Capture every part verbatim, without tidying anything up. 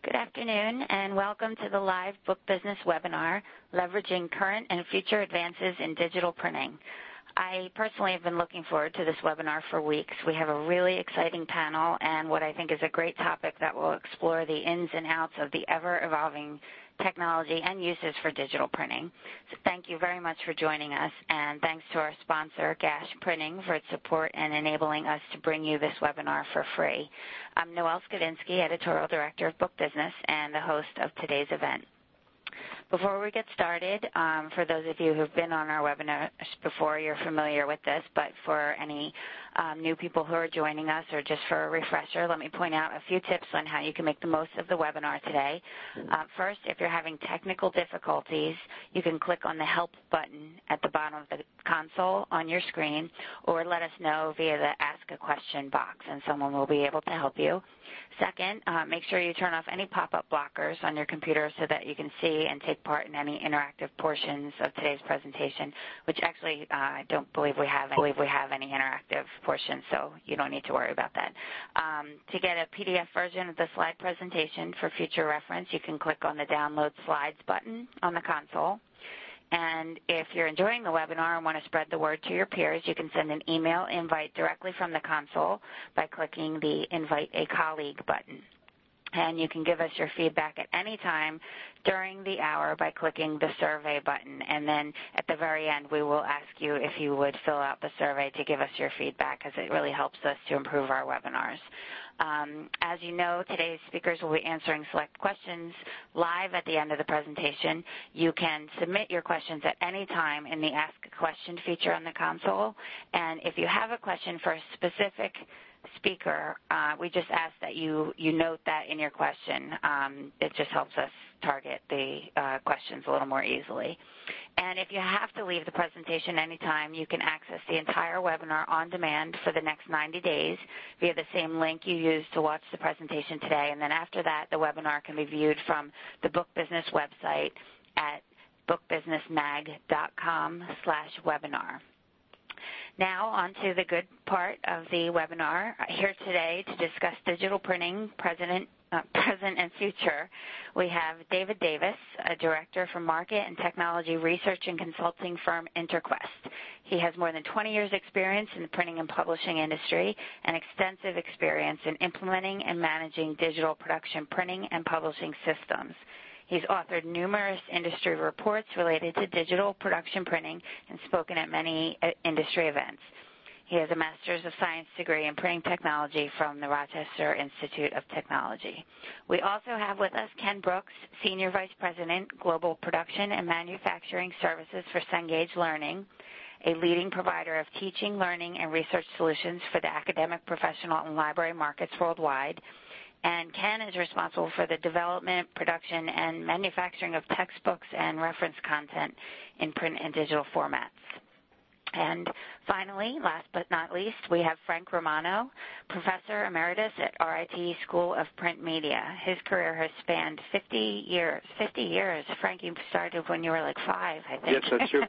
Good afternoon, and welcome to the live book business webinar, Leveraging Current and Future Advances in Digital Printing. I personally have been looking forward to this webinar for weeks. We have a really exciting panel and what I think is a great topic that will explore the ins and outs of the ever-evolving technology and uses for digital printing. So thank you very much for joining us, and thanks to our sponsor, Gash Printing, for its support and enabling us to bring you this webinar for free. I'm Noelle Skidinski, Editorial Director of Book Business and the host of today's event. Before we get started, um, for those of you who've been on our webinars before, you're familiar with this, but for any um, new people who are joining us or just for a refresher, let me point out a few tips on how you can make the most of the webinar today. Uh, first, if you're having technical difficulties, you can click on the Help button at the bottom of the console on your screen, or let us know via the Ask a Question box, and someone will be able to help you. Second, uh, make sure you turn off any pop-up blockers on your computer so that you can see and take part in any interactive portions of today's presentation, which actually uh, I don't believe we have. I believe we have any interactive portions, so you don't need to worry about that. Um, to get a P D F version of the slide presentation for future reference, you can click on the Download Slides button on the console. And if you're enjoying the webinar and want to spread the word to your peers, you can send an email invite directly from the console by clicking the Invite a Colleague button. And you can give us your feedback at any time during the hour by clicking the survey button. And then at the very end, we will ask you if you would fill out the survey to give us your feedback, because it really helps us to improve our webinars. Um, as you know, today's speakers will be answering select questions live at the end of the presentation. You can submit your questions at any time in the Ask a Question feature on the console. And if you have a question for a specific speaker, uh, we just ask that you, you note that in your question. Um, it just helps us target the uh, questions a little more easily. And if you have to leave the presentation anytime, you can access the entire webinar on demand for the next ninety days via the same link you used to watch the presentation today. And then after that, the webinar can be viewed from the Book Business website at bookbusinessmag.com slash webinar. Now on to the good part of the webinar. Here today to discuss digital printing, president, uh, present and future, we have David Davis, a director for market and technology research and consulting firm Interquest. He has more than twenty years experience in the printing and publishing industry and extensive experience in implementing and managing digital production printing and publishing systems. He's authored numerous industry reports related to digital production printing and spoken at many uh, industry events. He has a Master's of Science degree in printing technology from the Rochester Institute of Technology. We also have with us Ken Brooks, Senior Vice President, Global Production and Manufacturing Services for Cengage Learning, a leading provider of teaching, learning, and research solutions for the academic, professional, and library markets worldwide. And Ken is responsible for the development, production, and manufacturing of textbooks and reference content in print and digital formats. And finally, last but not least, we have Frank Romano, Professor Emeritus at R I T School of Print Media. His career has spanned fifty years. fifty years. Frank, you started when you were like five, I think. Yes, that's true.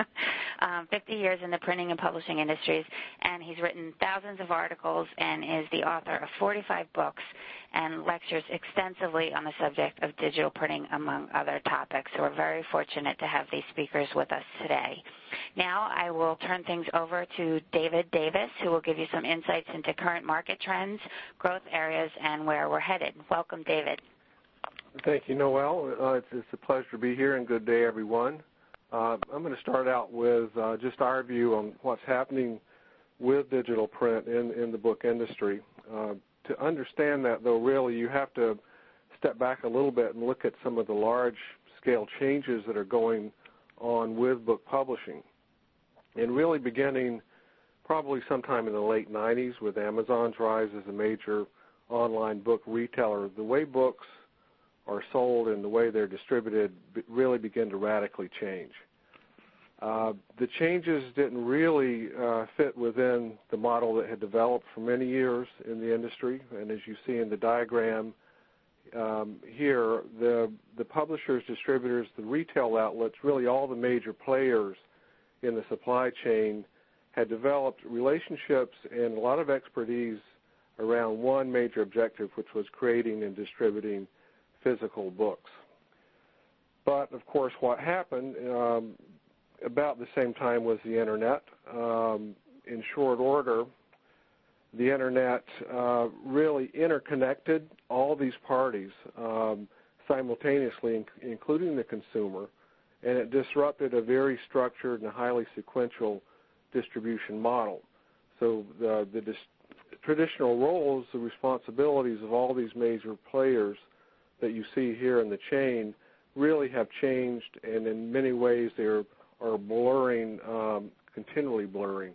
um, fifty years in the printing and publishing industries, and he's written thousands of articles and is the author of forty-five books and lectures extensively on the subject of digital printing, among other topics. So we're very fortunate to have these speakers with us today. Now I will turn things over to David Davis, who will give you some insights into current market trends, growth areas, and where we're headed. Welcome, David. Thank you, Noelle. Uh, it's, it's a pleasure to be here, and good day, everyone. Uh, I'm going to start out with uh, just our view on what's happening with digital print in, in the book industry. Uh, to understand that, though, really, you have to step back a little bit and look at some of the large-scale changes that are going on with book publishing. And really beginning probably sometime in the late nineties with Amazon's rise as a major online book retailer, the way books are sold and the way they're distributed really begin to radically change. Uh, the changes didn't really uh, fit within the model that had developed for many years in the industry, and as you see in the diagram um, here, the, the publishers, distributors, the retail outlets, really all the major players in the supply chain had developed relationships and a lot of expertise around one major objective, which was creating and distributing physical books. But, of course, what happened um, about the same time was the Internet. Um, in short order, the Internet uh, really interconnected all these parties um, simultaneously, in, including the consumer, and it disrupted a very structured and highly sequential distribution model. So the, the dis traditional roles, the responsibilities of all these major players that you see here in the chain really have changed, and in many ways they are, are blurring, um, continually blurring.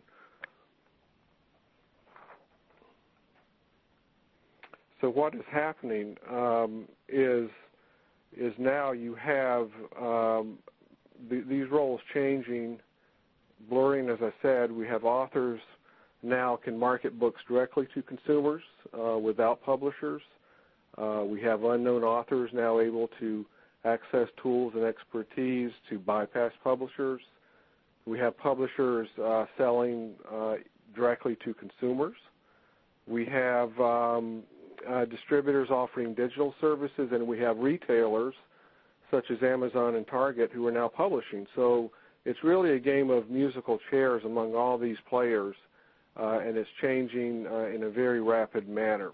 So what is happening um, is is now you have um, th these roles changing, blurring. As I said, we have authors now can market books directly to consumers uh, without publishers. Uh, we have unknown authors now able to access tools and expertise to bypass publishers. We have publishers uh, selling uh, directly to consumers. We have um, uh, distributors offering digital services, and we have retailers such as Amazon and Target who are now publishing. So it's really a game of musical chairs among all these players, uh, and it's changing uh, in a very rapid manner.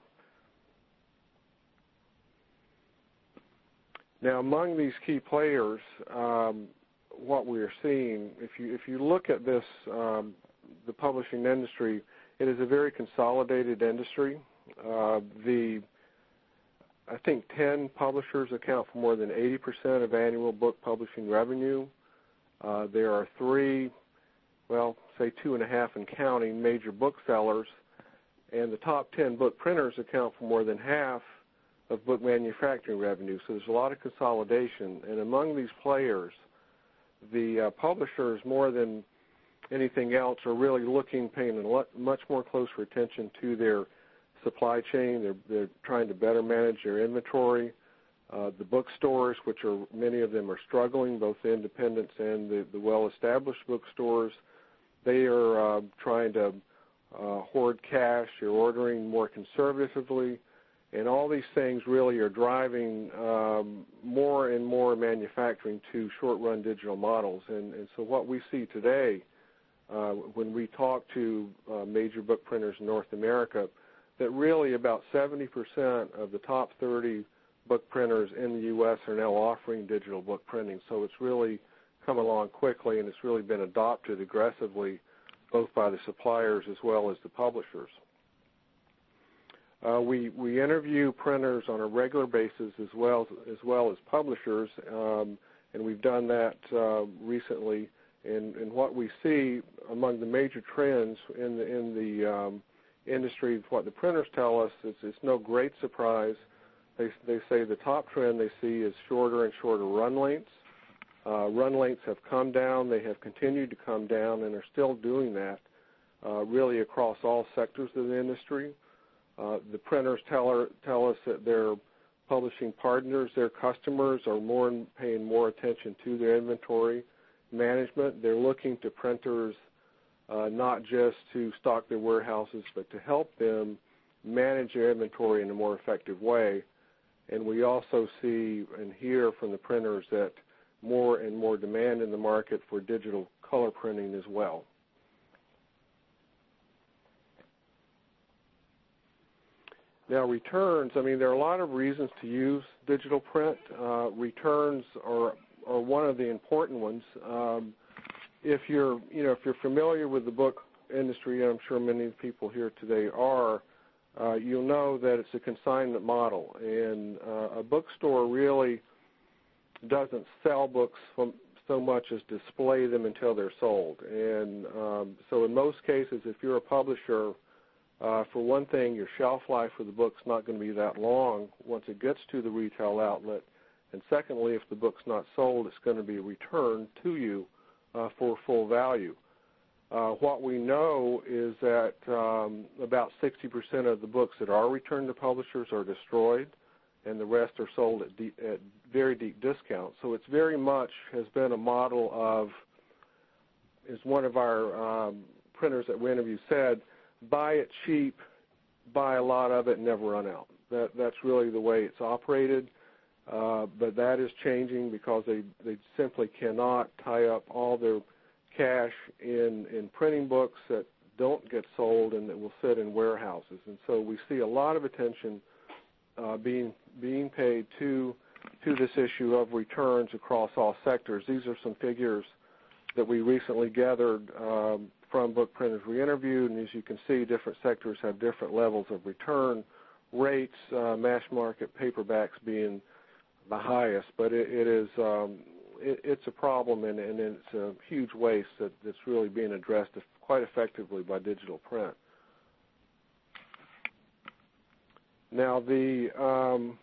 Now, among these key players, um, what we are seeing, if you if you look at this, um, the publishing industry, it is a very consolidated industry. Uh, the I think ten publishers account for more than eighty percent of annual book publishing revenue. Uh, there are three, well, say two and a half and counting, major booksellers, and the top ten book printers account for more than half of book manufacturing revenue. So there's a lot of consolidation, and among these players, the uh, publishers, more than anything else, are really looking, paying a lot, much more closer attention to their supply chain. They're, they're trying to better manage their inventory. Uh, the bookstores, which are many of them are struggling, both the independents and the, the well-established bookstores, they are uh, trying to uh, hoard cash. They're ordering more conservatively. And all these things really are driving um, more and more manufacturing to short-run digital models. And, and so what we see today, uh, when we talk to uh, major book printers in North America, that really about seventy percent of the top thirty book printers in the U S are now offering digital book printing. So it's really come along quickly, and it's really been adopted aggressively both by the suppliers as well as the publishers. Uh, we, we interview printers on a regular basis as well as, well as publishers, um, and we've done that uh, recently. And, and what we see among the major trends in the, in the um, industry, what the printers tell us, is it's no great surprise. They, they say the top trend they see is shorter and shorter run lengths. Uh, run lengths have come down. They have continued to come down and are still doing that uh, really across all sectors of the industry. Uh, the printers tell, her, tell us that their publishing partners, their customers, are more paying more attention to their inventory management. They're looking to printers uh, not just to stock their warehouses, but to help them manage their inventory in a more effective way. And we also see and hear from the printers that more and more demand in the market for digital color printing as well. Now, returns, I mean, there are a lot of reasons to use digital print. Uh, returns are, are one of the important ones. Um, if you're, you know, if you're familiar with the book industry, and I'm sure many people here today are, uh, you'll know that it's a consignment model, and uh, a bookstore really doesn't sell books from, so much as display them until they're sold. And um, so in most cases, if you're a publisher, Uh, for one thing, your shelf life for the book's not going to be that long once it gets to the retail outlet. And secondly, if the book's not sold, it's going to be returned to you uh, for full value. Uh, what we know is that um, about sixty percent of the books that are returned to publishers are destroyed, and the rest are sold at, deep, at very deep discounts. So it's very much has been a model of, as one of our um, printers that we interviewed said, buy it cheap, buy a lot of it, and never run out. That, that's really the way it's operated. uh, but that is changing because they, they simply cannot tie up all their cash in, in printing books that don't get sold and that will sit in warehouses. And so we see a lot of attention uh, being being paid to to this issue of returns across all sectors. These are some figures that we recently gathered um, from book printers we interviewed, and as you can see, different sectors have different levels of return rates, uh, mass market paperbacks being the highest, but it, it is um, it, it's a problem, and, and it's a huge waste that, that's really being addressed quite effectively by digital print. Now, the um,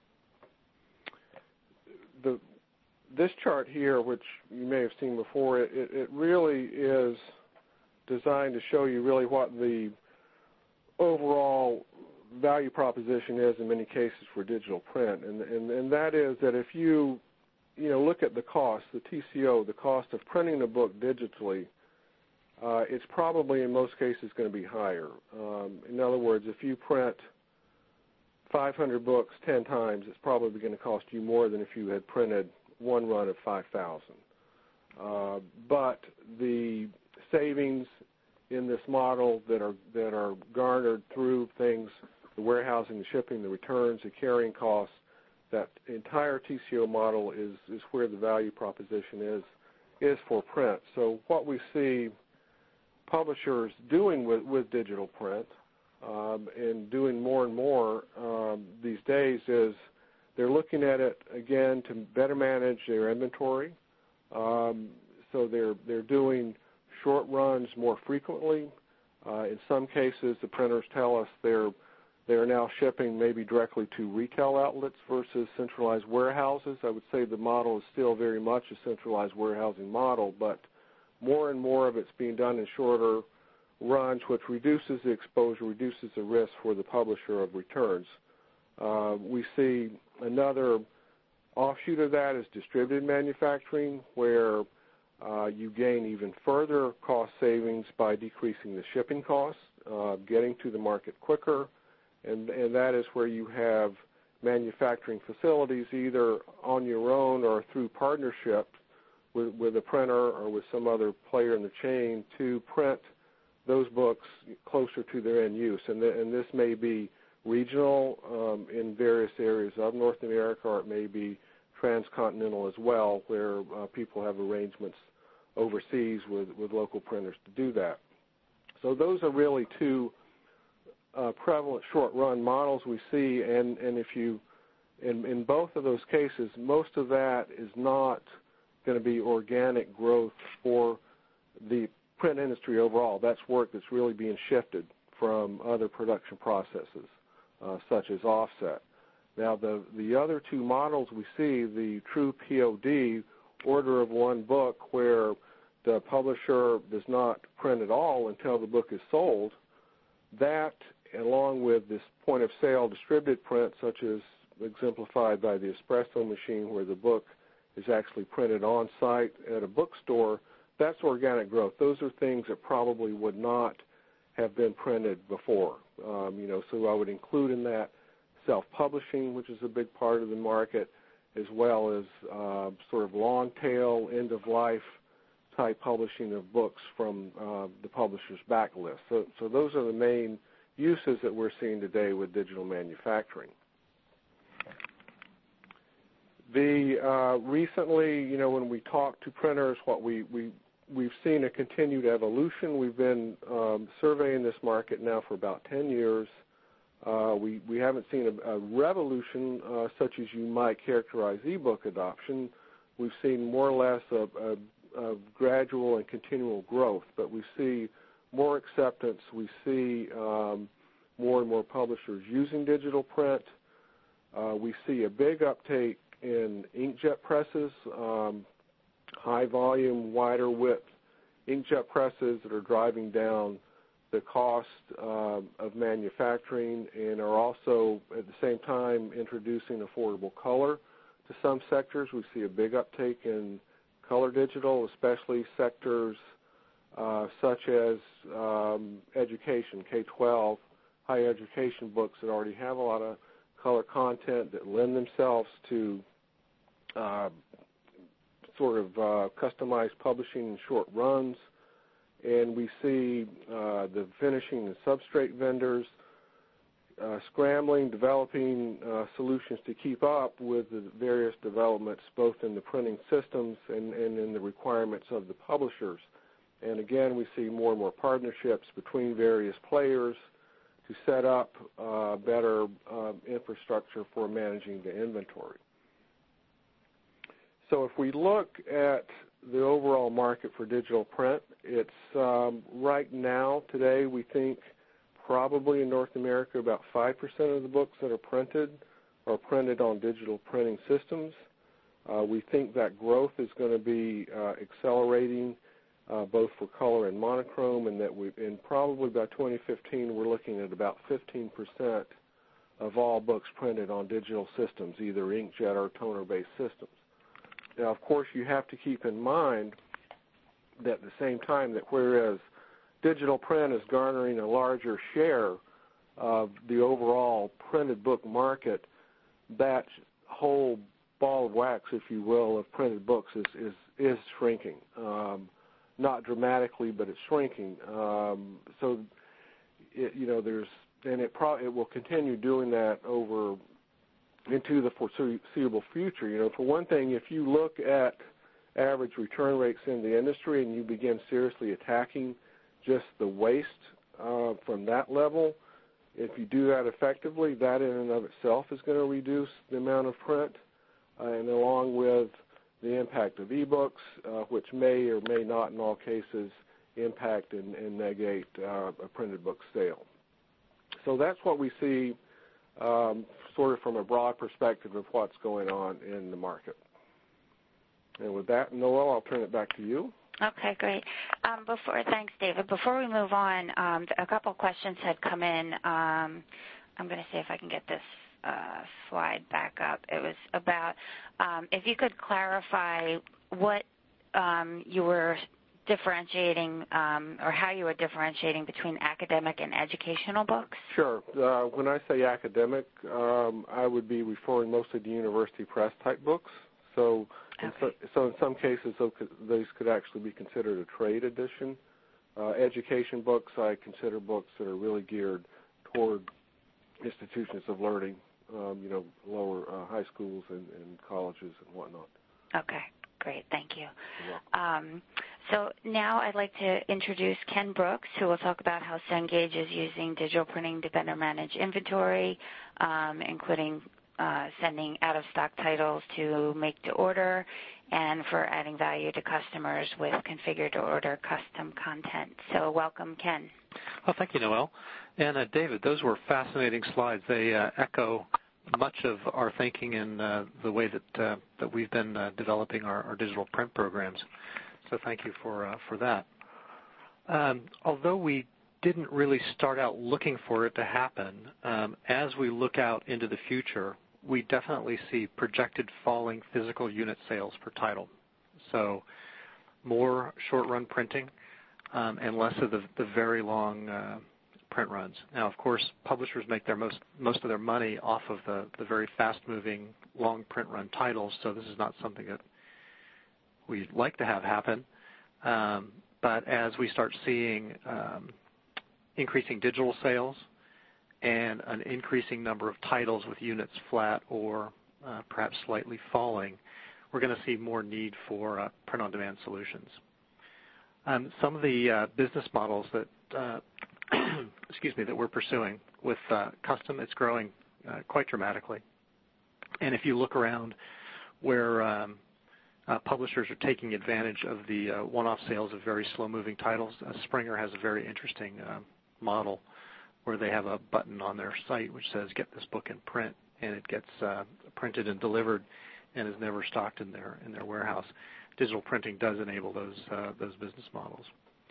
the this chart here, which you may have seen before, it, it really is designed to show you really what the overall value proposition is in many cases for digital print, and, and, and that is that if you, you know, look at the cost, the T C O, the cost of printing a book digitally, uh, it's probably in most cases going to be higher. Um, in other words, if you print five hundred books ten times, it's probably going to cost you more than if you had printed one run of five thousand. Uh, but the savings in this model that are that are garnered through things, the warehousing, the shipping, the returns, the carrying costs, that entire T C O model is, is where the value proposition is is for print. So what we see publishers doing with, with digital print um, and doing more and more um, these days is they're looking at it, again, to better manage their inventory. Um, so they're, they're doing short runs more frequently. Uh, in some cases, the printers tell us they're, they're now shipping maybe directly to retail outlets versus centralized warehouses. I would say the model is still very much a centralized warehousing model, but more and more of it's being done in shorter runs, which reduces the exposure, reduces the risk for the publisher of returns. Uh, we see another offshoot of that is distributed manufacturing, where uh, you gain even further cost savings by decreasing the shipping costs, uh, getting to the market quicker, and, and that is where you have manufacturing facilities either on your own or through partnership with, with a printer or with some other player in the chain to print those books closer to their end use. And, the, and this may be regional um, in various areas of North America, or it may be transcontinental as well, where uh, people have arrangements overseas with, with local printers to do that. So those are really two uh, prevalent short-run models we see, and, and if you, in, in both of those cases, most of that is not going to be organic growth for the print industry overall. That's work that's really being shifted from other production processes, uh, such as offset. Now, the, the other two models we see, the true P O D, order of one book, where the publisher does not print at all until the book is sold, that, along with this point-of-sale distributed print, such as exemplified by the espresso machine, where the book is actually printed on-site at a bookstore, that's organic growth. Those are things that probably would not have been printed before. Um, you know, so I would include in that self-publishing, which is a big part of the market, as well as uh, sort of long-tail, end-of-life type publishing of books from uh, the publisher's backlist. So, so those are the main uses that we're seeing today with digital manufacturing. The uh, recently, you know, when we talk to printers, what we, we, we've seen a continued evolution. We've been um, surveying this market now for about ten years. Uh, we, we haven't seen a, a revolution uh, such as you might characterize e-book adoption. We've seen more or less a, a, a gradual and continual growth, but we see more acceptance. We see um, more and more publishers using digital print. Uh, we see a big uptake in inkjet presses, um, high volume, wider width inkjet presses that are driving down the cost uh, of manufacturing and are also at the same time introducing affordable color to some sectors. We see a big uptake in color digital, especially sectors uh, such as um, education, K twelve, higher education books that already have a lot of color content that lend themselves to uh, sort of uh, customized publishing in short runs. And we see uh, the finishing and substrate vendors uh, scrambling, developing uh, solutions to keep up with the various developments both in the printing systems and, and in the requirements of the publishers. And again, we see more and more partnerships between various players to set up uh, better uh, infrastructure for managing the inventory. So if we look at the overall market for digital print, it's um, right now, today, we think probably in North America about five percent of the books that are printed are printed on digital printing systems. Uh, we think that growth is going to be uh, accelerating uh, both for color and monochrome, and that we, in probably by twenty fifteen, we're looking at about fifteen percent of all books printed on digital systems, either inkjet or toner-based systems. Now, of course, you have to keep in mind that at the same time that whereas digital print is garnering a larger share of the overall printed book market, that whole ball of wax, if you will, of printed books is is, is shrinking. Um, not dramatically, but it's shrinking. Um, so, it, you know, there's and it pro- it will continue doing that over into the foreseeable future. You know, for one thing, if you look at average return rates in the industry and you begin seriously attacking just the waste uh, from that level, if you do that effectively, that in and of itself is going to reduce the amount of print, uh, and along with the impact of e-books, uh, which may or may not in all cases impact and, and negate uh, a printed book sale. So that's what we see um, sort of from a broad perspective of what's going on in the market. And with that, Noel, I'll turn it back to you. Okay, great. Um, before, thanks, David. Before we move on, um, a couple questions had come in. Um, I'm going to see if I can get this uh, slide back up. It was about um, if you could clarify what um, you were differentiating um, or how you were differentiating between academic and educational books. Sure. Uh, when I say academic, um, I would be referring mostly to university press type books. So, okay. in so, so in some cases, those could actually be considered a trade edition. Uh, education books, I consider books that are really geared toward institutions of learning, um, you know, lower uh, high schools and, and colleges and whatnot. Okay, great. Thank you. You're welcome. Um, so now I'd like to introduce Ken Brooks, who will talk about how Cengage is using digital printing to better manage inventory, um, including uh, sending out-of-stock titles to make to order, and for adding value to customers with configure-to-order custom content. So welcome, Ken. Well, thank you, Noel. And uh, David, those were fascinating slides. They uh, echo much of our thinking in uh, the way that uh, that we've been uh, developing our, our digital print programs. So thank you for uh, for that. Um, although we didn't really start out looking for it to happen, um, as we look out into the future, we definitely see projected falling physical unit sales per title. So more short-run printing um, and less of the, the very long uh, print runs. Now, of course, publishers make their most most of their money off of the, the very fast-moving long print run titles, so this is not something that we'd like to have happen. Um, but as we start seeing um, increasing digital sales and an increasing number of titles with units flat or uh, perhaps slightly falling, we're going to see more need for uh, print-on-demand solutions. Um, some of the uh, business models that uh, excuse me, that we're pursuing with uh, custom, it's growing uh, quite dramatically. And if you look around where um, uh, publishers are taking advantage of the uh, one-off sales of very slow-moving titles, uh, Springer has a very interesting uh, model where they have a button on their site which says get this book in print, and it gets uh, printed and delivered and is never stocked in their in their warehouse. Digital printing does enable those uh, those business models.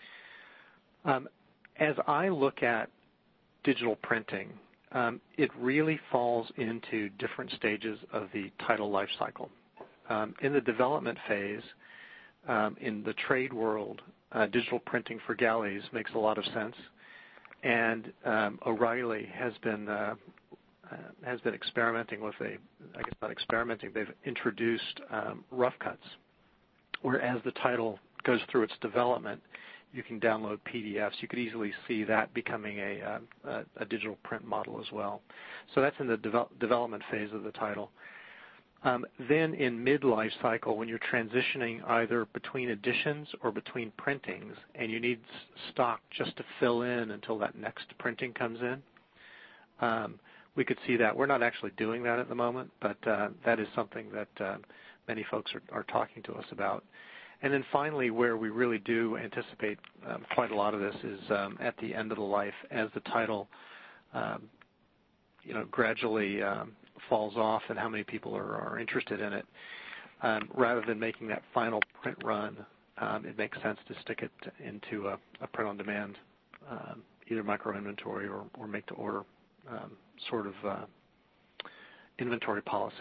Um, as I look at digital printing, um, it really falls into different stages of the title life cycle. Um, in the development phase, um, in the trade world, uh, digital printing for galleys makes a lot of sense. And um, O'Reilly has been uh, uh, has been experimenting with a, I guess not experimenting, they've introduced um, rough cuts, where as the title goes through its development, you can download P D Fs. You could easily see that becoming a, uh, a, a digital print model as well. So that's in the devel- development phase of the title. Um, then in mid-life cycle, when you're transitioning either between editions or between printings, and you need stock just to fill in until that next printing comes in, um, we could see that. We're not actually doing that at the moment, but uh, that is something that uh, many folks are, are talking to us about. And then finally, where we really do anticipate um, quite a lot of this is um, at the end of the life, as the title um, you know, gradually um, falls off and how many people are, are interested in it. Um, rather than making that final print run, um, it makes sense to stick it into a, a print-on-demand, um, either micro-inventory or, or make-to-order um, sort of uh, inventory policy.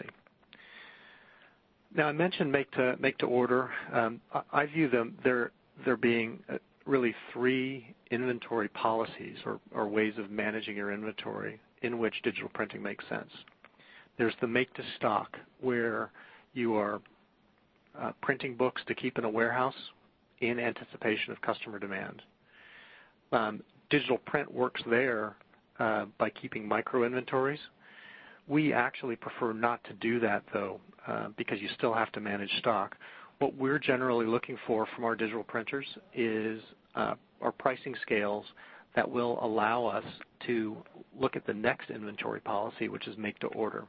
Now, I mentioned make to make to order. Um, I, I view them there there being uh, really three inventory policies or, or ways of managing your inventory in which digital printing makes sense. There's the make to stock, where you are uh, printing books to keep in a warehouse in anticipation of customer demand. Um, digital print works there uh, by keeping micro inventories. We actually prefer not to do that, though, uh, because you still have to manage stock. What we're generally looking for from our digital printers is uh, our pricing scales that will allow us to look at the next inventory policy, which is make to order.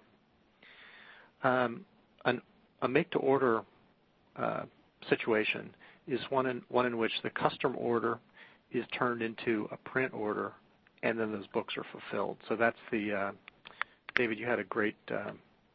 Um, an, a make to order uh, situation is one in, one in which the custom order is turned into a print order, and then those books are fulfilled. So that's the uh, David, you had a great uh,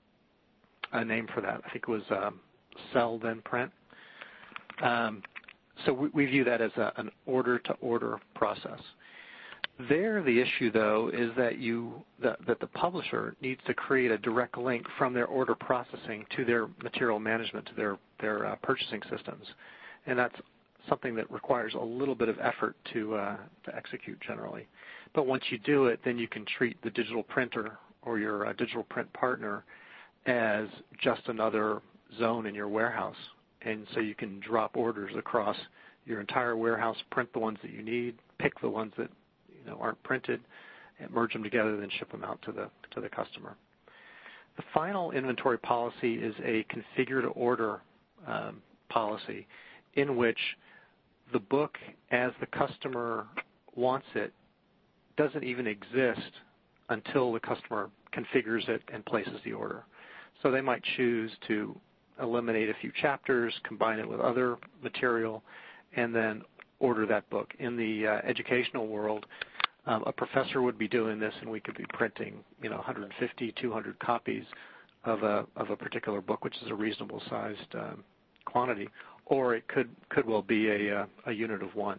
a name for that. I think it was um, sell then print. Um, so we, we view that as a, an order-to-order process. There, the issue, though, is that you that, that the publisher needs to create a direct link from their order processing to their material management, to their their uh, purchasing systems, and that's something that requires a little bit of effort to uh, to execute generally. But once you do it, then you can treat the digital printer or your uh, digital print partner as just another zone in your warehouse. And so you can drop orders across your entire warehouse, print the ones that you need, pick the ones that you know aren't printed, and merge them together, then ship them out to the to the customer. The final inventory policy is a configure to order um, policy, in which the book, as the customer wants it, doesn't even exist until the customer configures it and places the order. So they might choose to eliminate a few chapters, combine it with other material, and then order that book. In the uh, educational world, um, a professor would be doing this, and we could be printing, you know, one hundred fifty, two hundred copies of a of a particular book, which is a reasonable sized um, quantity, or it could could well be a uh, a unit of one.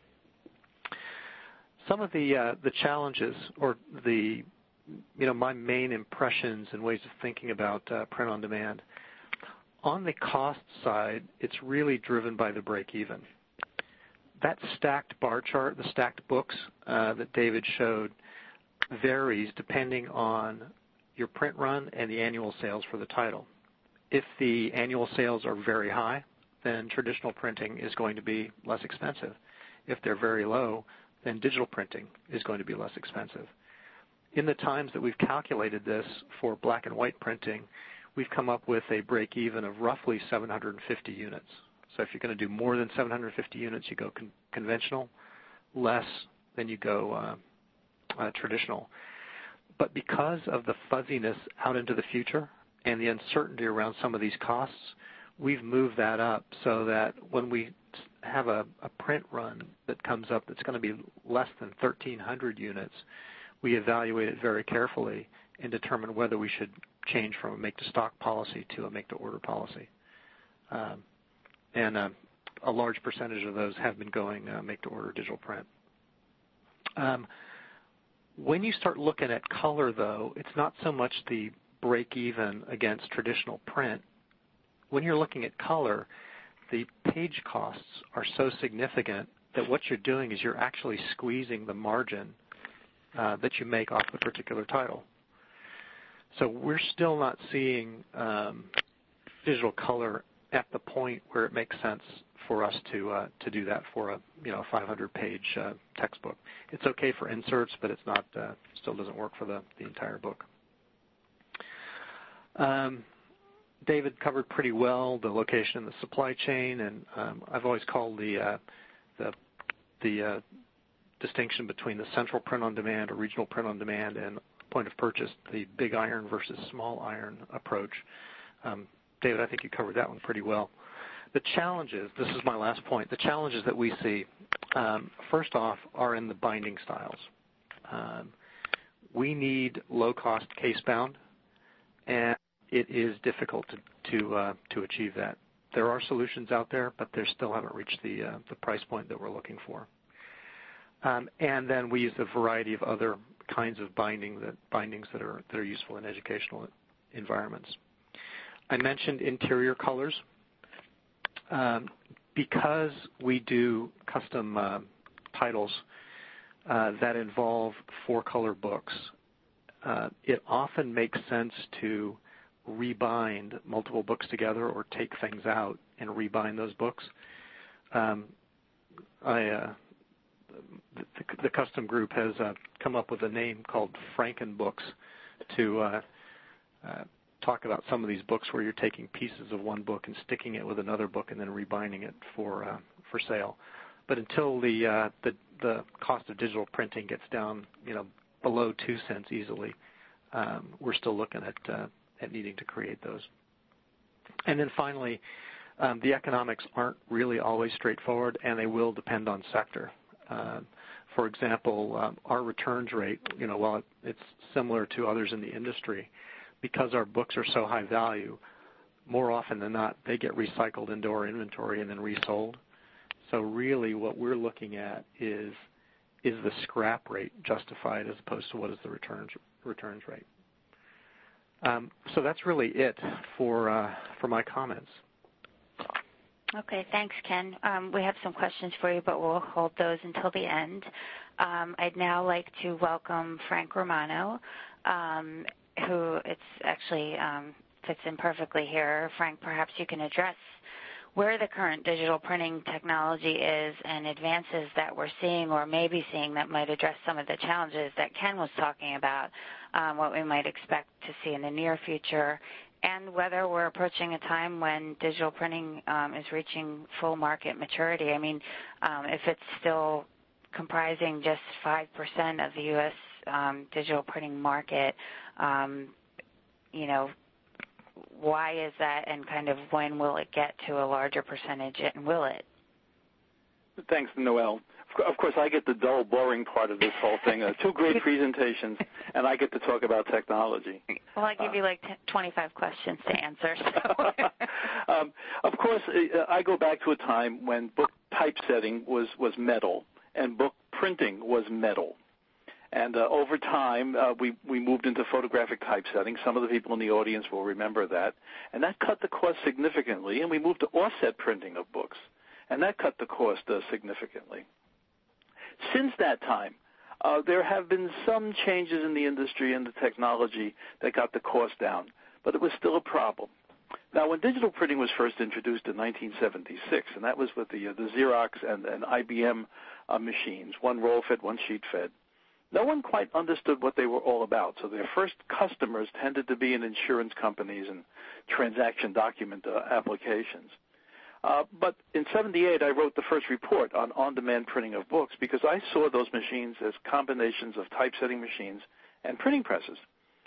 Some of the uh, the challenges, or the you know my main impressions and ways of thinking about uh, print on demand. On the cost side, it's really driven by the break even. That stacked bar chart, the stacked books uh, that David showed, varies depending on your print run and the annual sales for the title. If the annual sales are very high, then traditional printing is going to be less expensive. If they're very low, then digital printing is going to be less expensive. In the times that we've calculated this for black and white printing, we've come up with a break-even of roughly seven hundred fifty units. So if you're going to do more than seven hundred fifty units, you go con- conventional. Less, then you go uh, uh, traditional. But because of the fuzziness out into the future and the uncertainty around some of these costs, we've moved that up so that when we have a, a print run that comes up that's going to be less than thirteen hundred units, we evaluate it very carefully and determine whether we should change from a make-to-stock policy to a make-to-order policy. Um, and uh, a large percentage of those have been going uh, make-to-order digital print. Um, when you start looking at color, though, it's not so much the break-even against traditional print. When you're looking at color, the page costs are so significant that what you're doing is you're actually squeezing the margin uh, that you make off the particular title. So we're still not seeing um, digital color at the point where it makes sense for us to uh, to do that for a you know five hundred page uh, textbook. It's okay for inserts, but it's not uh, still doesn't work for the, the entire book. Um, David covered pretty well the location in the supply chain, and um, I've always called the uh, the the uh, distinction between the central print on demand or regional print on demand and point of purchase, the big iron versus small iron approach. Um, David, I think you covered that one pretty well. The challenges, this is my last point, the challenges that we see, um, first off, are in the binding styles. Um, we need low-cost case-bound, and it is difficult to to, uh, to achieve that. There are solutions out there, but they still haven't reached the uh, the price point that we're looking for. Um, and then we use a variety of other kinds of binding that bindings that are that are useful in educational environments. I mentioned interior colors. Um, because we do custom uh, titles uh, that involve four-color books, uh, it often makes sense to rebind multiple books together or take things out and rebind those books. Um, I, uh, the, the custom group has uh, come up with a name called Frankenbooks to uh, uh, talk about some of these books where you're taking pieces of one book and sticking it with another book and then rebinding it for uh, for sale. But until the, uh, the the cost of digital printing gets down, you know, below two cents easily, um, we're still looking at uh, at needing to create those. And then finally, um, the economics aren't really always straightforward, and they will depend on sector. Uh, for example, um, our returns rate, you know, while it's similar to others in the industry, because our books are so high value, more often than not, they get recycled into our inventory and then resold. So really what we're looking at is, is the scrap rate justified as opposed to what is the returns, returns rate. Um, so that's really it for, uh, for my comments. Okay, thanks, Ken. Um, we have some questions for you, but we'll hold those until the end. Um, I'd now like to welcome Frank Romano, um, who it's actually um, fits in perfectly here. Frank, perhaps you can address where the current digital printing technology is and advances that we're seeing or may be seeing that might address some of the challenges that Ken was talking about, um, what we might expect to see in the near future, and whether we're approaching a time when digital printing um, is reaching full market maturity. I mean, um, if it's still comprising just five percent of the U S um, digital printing market, um, you know, why is that, and kind of when will it get to a larger percentage, and will it? Thanks, Noelle. Of course, I get the dull, boring part of this whole thing. Uh, two great presentations, and I get to talk about technology. Well, I give uh, you like twenty-five questions to answer. So. um, of course, uh, I go back to a time when book typesetting was, was metal, and book printing was metal. And uh, over time, uh, we, we moved into photographic typesetting. Some of the people in the audience will remember that. And that cut the cost significantly, and we moved to offset printing of books. And that cut the cost uh, significantly. Since that time, uh, there have been some changes in the industry and the technology that got the cost down, but it was still a problem. Now, when digital printing was first introduced in nineteen seventy-six, and that was with the, uh, the Xerox and, and I B M uh, machines, one roll-fed, one sheet-fed, no one quite understood what they were all about. So their first customers tended to be in insurance companies and transaction document uh, applications. Uh, but in seventy-eight, I wrote the first report on on-demand printing of books because I saw those machines as combinations of typesetting machines and printing presses.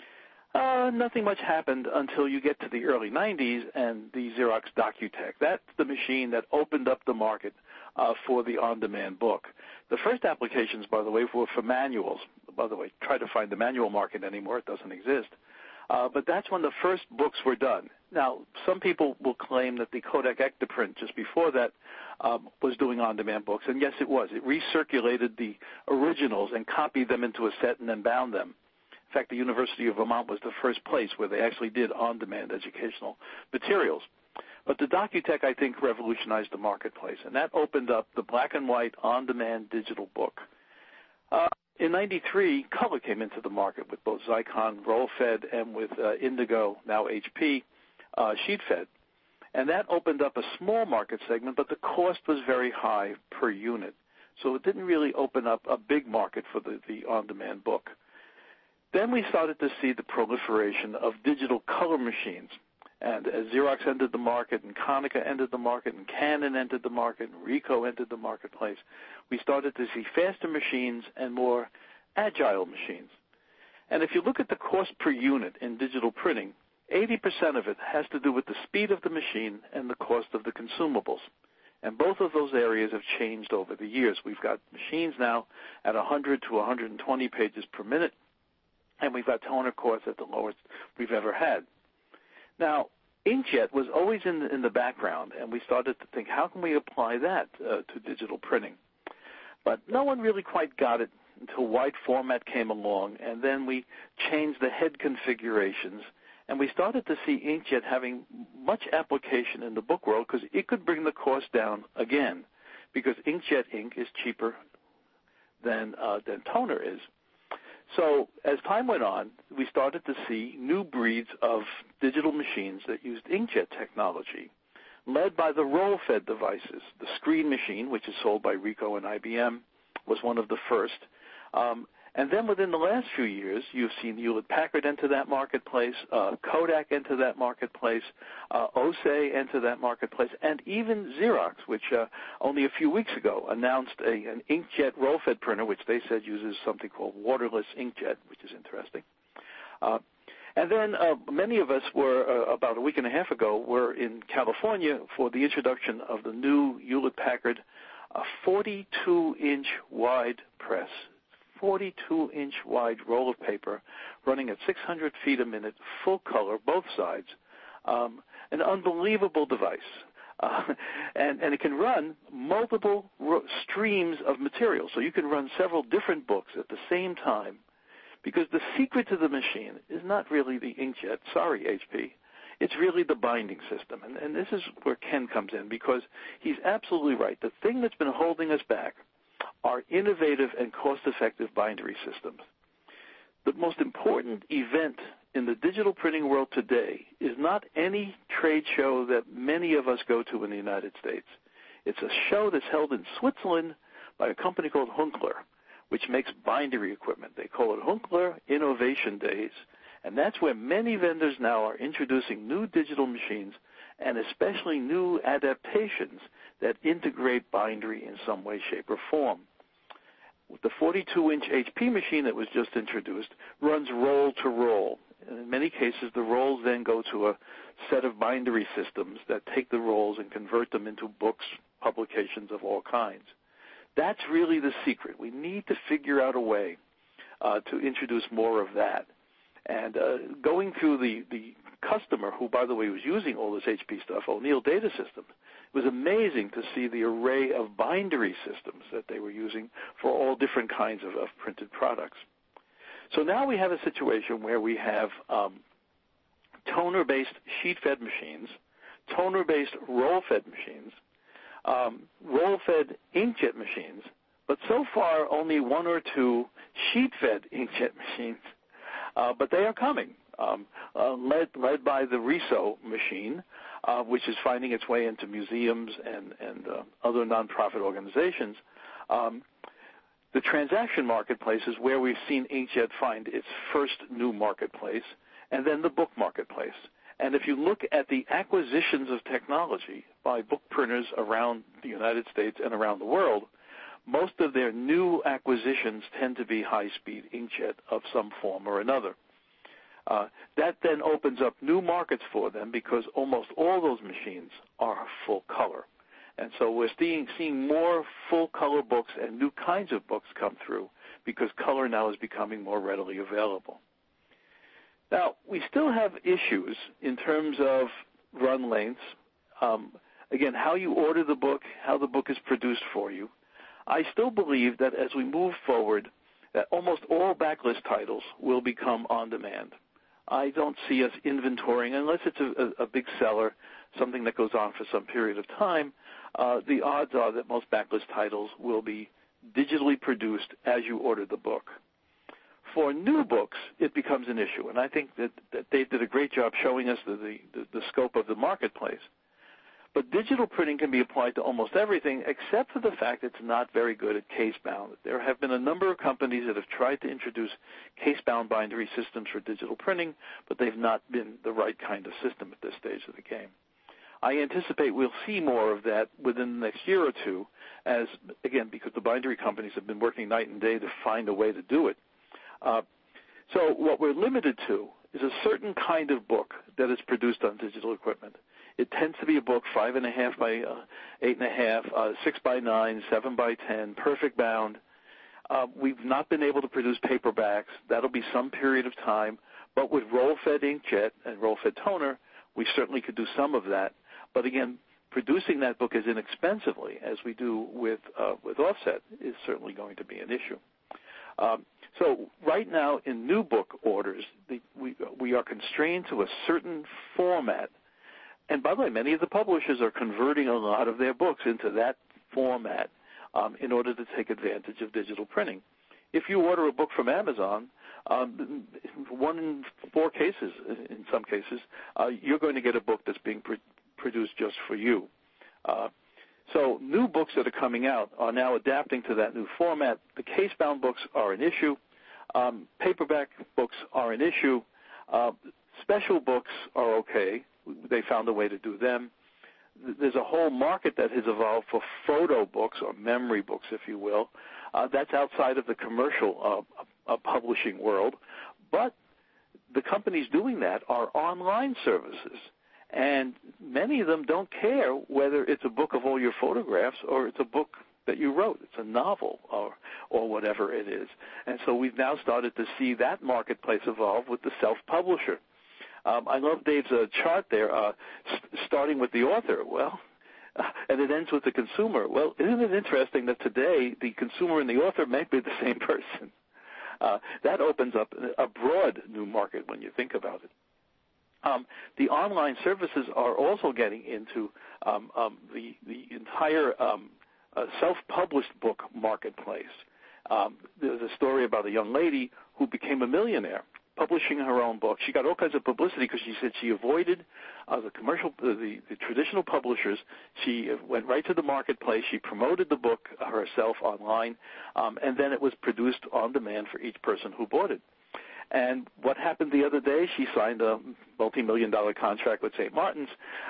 Uh, nothing much happened until you get to the early nineties and the Xerox Docutech. That's the machine that opened up the market uh, for the on-demand book. The first applications, by the way, were for manuals. By the way, try to find the manual market anymore. It doesn't exist. Uh, but that's when the first books were done. Now, some people will claim that the Kodak Ektaprint just before that um, was doing on-demand books, and yes, it was. It recirculated the originals and copied them into a set and then bound them. In fact, the University of Vermont was the first place where they actually did on-demand educational materials. But the Docutech, I think, revolutionized the marketplace, and that opened up the black and white on-demand digital book. Uh, in ninety-three, color came into the market with both Zycon roll-fed and with uh, Indigo, now H P, uh, sheet-fed. And that opened up a small market segment, but the cost was very high per unit. So it didn't really open up a big market for the, the on-demand book. Then we started to see the proliferation of digital color machines. And as Xerox entered the market, and Konica entered the market, and Canon entered the market, and Ricoh entered the marketplace, we started to see faster machines and more agile machines. And if you look at the cost per unit in digital printing, eighty percent of it has to do with the speed of the machine and the cost of the consumables. And both of those areas have changed over the years. We've got machines now at one hundred to one hundred twenty pages per minute, and we've got toner costs at the lowest we've ever had. Now, inkjet was always in the, in the background, and we started to think, how can we apply that uh, to digital printing? But no one really quite got it until wide format came along, and then we changed the head configurations, and we started to see inkjet having much application in the book world because it could bring the cost down again, because inkjet ink is cheaper than uh, than toner is. So as time went on, we started to see new breeds of digital machines that used inkjet technology, led by the roll-fed devices. The screen machine, which is sold by Ricoh and I B M, was one of the first. Um, and then within the last few years, you've seen Hewlett-Packard enter that marketplace, uh, Kodak enter that marketplace, uh, O S E enter that marketplace, and even Xerox, which uh, only a few weeks ago announced a, an inkjet roll-fed printer, which they said uses something called waterless inkjet, which is interesting. Uh, and then uh, many of us were, uh, about a week and a half ago, were in California for the introduction of the new Hewlett-Packard uh, forty-two inch wide press. forty-two inch wide roll of paper running at six hundred feet a minute, full color, both sides. Um, an unbelievable device. Uh, and, and it can run multiple ro- streams of material. So you can run several different books at the same time, because the secret to the machine is not really the inkjet. Sorry, H P. It's really the binding system. And, and this is where Ken comes in, because he's absolutely right. The thing that's been holding us back are innovative and cost-effective bindery systems. The most important event in the digital printing world today is not any trade show that many of us go to in the United States. It's a show that's held in Switzerland by a company called Hunkler, which makes bindery equipment. They call it Hunkler Innovation Days, and that's where many vendors now are introducing new digital machines and especially new adaptations that integrate bindery in some way, shape, or form. The forty-two inch H P machine that was just introduced runs roll to roll. And in many cases, the rolls then go to a set of bindery systems that take the rolls and convert them into books, publications of all kinds. That's really the secret. We need to figure out a way uh, to introduce more of that. And uh, going through the, the customer, who, by the way, was using all this H P stuff, O'Neill Data Systems, it was amazing to see the array of bindery systems that they were using for all different kinds of, of printed products. So now we have a situation where we have um, toner-based sheet-fed machines, toner-based roll-fed machines, um, roll-fed inkjet machines, but so far only one or two sheet-fed inkjet machines. Uh, but they are coming, um, uh, led, led by the Riso machine, uh, which is finding its way into museums and, and uh, other nonprofit organizations. Um, the transaction marketplace is where we've seen inkjet find its first new marketplace, and then the book marketplace. And if you look at the acquisitions of technology by book printers around the United States and around the world, most of their new acquisitions tend to be high-speed inkjet of some form or another. Uh, that then opens up new markets for them, because almost all those machines are full color. And so we're seeing, seeing more full-color books and new kinds of books come through, because color now is becoming more readily available. Now, we still have issues in terms of run lengths. Um, again, how you order the book, how the book is produced for you. I still believe that as we move forward, that almost all backlist titles will become on-demand. I don't see us inventorying, unless it's a, a, a big seller, something that goes on for some period of time, uh, the odds are that most backlist titles will be digitally produced as you ordered the book. For new books, it becomes an issue, and I think that, that they did a great job showing us the, the, the scope of the marketplace. But digital printing can be applied to almost everything except for the fact it's not very good at case-bound. There have been a number of companies that have tried to introduce case-bound bindery systems for digital printing, but they've not been the right kind of system at this stage of the game. I anticipate we'll see more of that within the next year or two as, again, because the bindery companies have been working night and day to find a way to do it. Uh, so what we're limited to is a certain kind of book that is produced on digital equipment. It tends to be a book five and a half by uh, eight and a half, uh, six by nine, seven by ten, perfect bound. Uh, we've not been able to produce paperbacks. That'll be some period of time. But with roll-fed inkjet and roll-fed toner, we certainly could do some of that. But again, producing that book as inexpensively as we do with uh, with offset is certainly going to be an issue. Um, so right now in new book orders, the, we we are constrained to a certain format. And by the way, many of the publishers are converting a lot of their books into that format um, in order to take advantage of digital printing. If you order a book from Amazon, um, one in four cases, in some cases, uh, you're going to get a book that's being pr- produced just for you. Uh, so new books that are coming out are now adapting to that new format. The case-bound books are an issue. Um, paperback books are an issue. Uh, special books are okay. They found a way to do them. There's a whole market that has evolved for photo books or memory books, if you will. Uh, that's outside of the commercial uh, uh, publishing world. But the companies doing that are online services. And many of them don't care whether it's a book of all your photographs or it's a book that you wrote. It's a novel or or whatever it is. And so we've now started to see that marketplace evolve with the self-publisher. Um, I love Dave's uh, chart there, uh, st- starting with the author. Well, uh, and it ends with the consumer. Well, isn't it interesting that today the consumer and the author may be the same person? Uh, that opens up a broad new market when you think about it. Um, the online services are also getting into um, um, the, the entire um, uh, self-published book marketplace. Um, there's a story about a young lady who became a millionaire publishing her own book. She got all kinds of publicity because she said she avoided uh, the commercial, uh, the, the traditional publishers. She went right to the marketplace. She promoted the book herself online, um, and then it was produced on demand for each person who bought it. And what happened the other day, she signed a multi-million dollar contract with Saint Martin's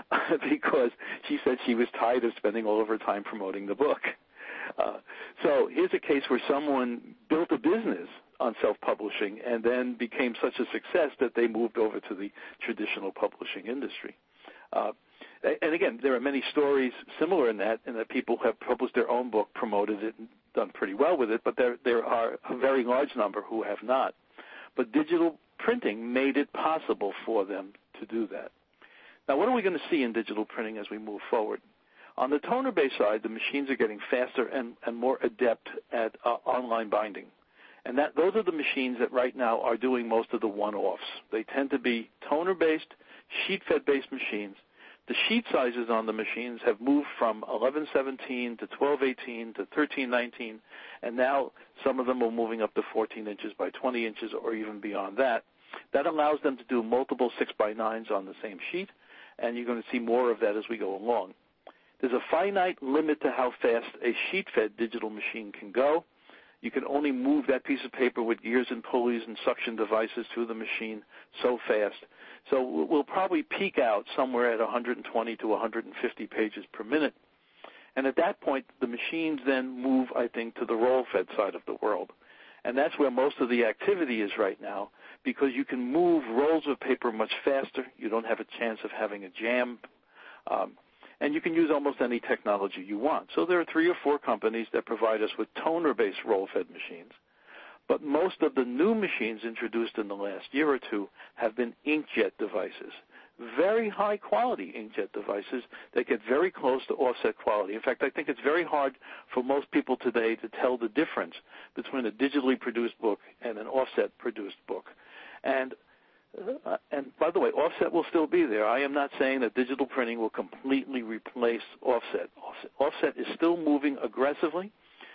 because she said she was tired of spending all of her time promoting the book. Uh, so here's a case where someone built a business on self-publishing and then became such a success that they moved over to the traditional publishing industry. Uh, and again, there are many stories similar in that, in that people have published their own book, promoted it, and done pretty well with it, but there, there are a very large number who have not. But digital printing made it possible for them to do that. Now, what are we going to see in digital printing as we move forward? On the toner-based side, the machines are getting faster and, and more adept at uh, online binding. And that those are the machines that right now are doing most of the one-offs. They tend to be toner-based, sheet-fed-based machines. The sheet sizes on the machines have moved from eleven seventeen to twelve eighteen to thirteen nineteen, and now some of them are moving up to fourteen inches by twenty inches or even beyond that. That allows them to do multiple six by nines on the same sheet, and you're going to see more of that as we go along. There's a finite limit to how fast a sheet-fed digital machine can go. You can only move that piece of paper with gears and pulleys and suction devices through the machine so fast. So we'll probably peak out somewhere at one hundred twenty to one hundred fifty pages per minute. And at that point, the machines then move, I think, to the roll-fed side of the world. And that's where most of the activity is right now, because you can move rolls of paper much faster. You don't have a chance of having a jam. Um, And you can use almost any technology you want. So there are three or four companies that provide us with toner-based roll-fed machines. But most of the new machines introduced in the last year or two have been inkjet devices, very high-quality inkjet devices that get very close to offset quality. In fact, I think it's very hard for most people today to tell the difference between a digitally produced book and an offset-produced book. And Uh, and by the way, offset will still be there. I am not saying that digital printing will completely replace offset. Offset, offset is still moving aggressively.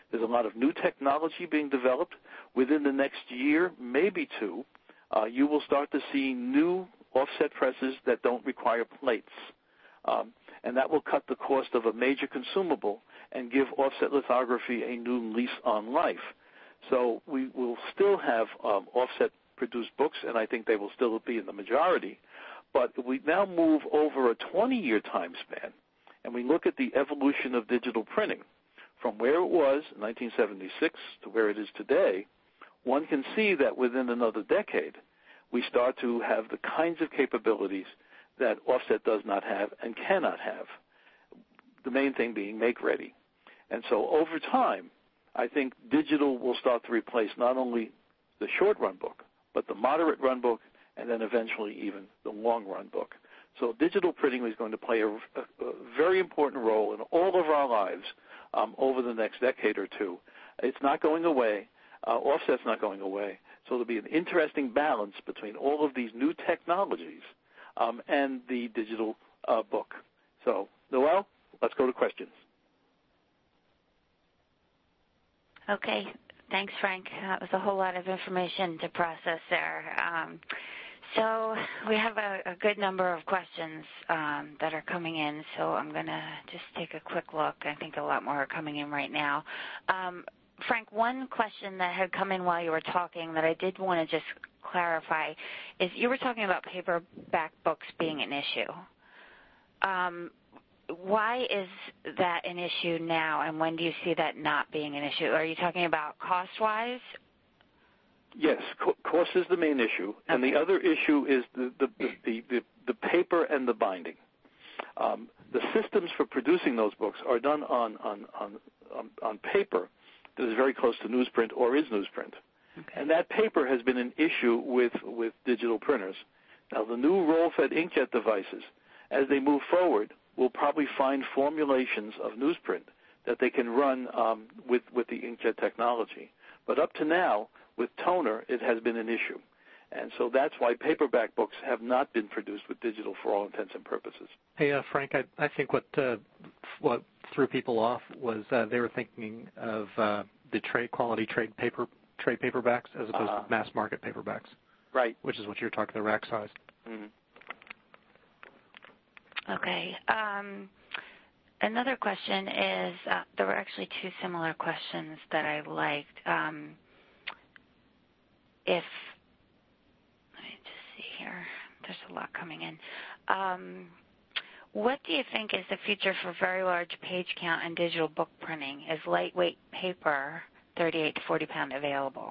There's a lot of new technology being developed. Within the next year, maybe two, uh, you will start to see new offset presses that don't require plates. Um, and that will cut the cost of a major consumable and give offset lithography a new lease on life. So we will still have um, offset-produced books, and I think they will still be in the majority. But we now move over a twenty-year time span, and we look at the evolution of digital printing. From where it was in nineteen seventy-six to where it is today, one can see that within another decade, we start to have the kinds of capabilities that offset does not have and cannot have, the main thing being make-ready. And so over time, I think digital will start to replace not only the short-run book, but the moderate-run book, and then eventually even the long-run book. So digital printing is going to play a, a, a very important role in all of our lives um, over the next decade or two. It's not going away. Uh, offset's not going away. So there'll be an interesting balance between all of these new technologies um, and the digital uh, book. So, Noelle, let's go to questions. Okay. Thanks, Frank. That was a whole lot of information to process there. Um, so we have a, a good number of questions um, that are coming in, so I'm going to just take a quick look. I think a lot more are coming in right now. Um, Frank, one question that had come in while you were talking that I did want to just clarify is you were talking about paperback books being an issue. Um, why is that an issue now, and when do you see that not being an issue? Are you talking about cost-wise? Yes, co- cost is the main issue, okay. And the other issue is the the, the, the, the paper and the binding. Um, the systems for producing those books are done on, on, on, on, on paper that is very close to newsprint or is newsprint. Okay. And that paper has been an issue with, with digital printers. Now, the new roll-fed inkjet devices, as they move forward, will probably find formulations of newsprint that they can run um, with, with the inkjet technology. But up to now, with toner, it has been an issue. And so that's why paperback books have not been produced with digital for all intents and purposes. Hey, uh, Frank, I, I think what uh, what threw people off was uh, they were thinking of uh, the trade quality trade paper trade paperbacks as opposed uh, to mass market paperbacks. Right. Which is what you're talking, the rack size. Mm-hmm. Okay. Um, another question is, uh, there were actually two similar questions that I liked. Um, if, let me just see here, there's a lot coming in. Um, what do you think is the future for very large page count and digital book printing? Is lightweight paper, thirty-eight to forty pound, available?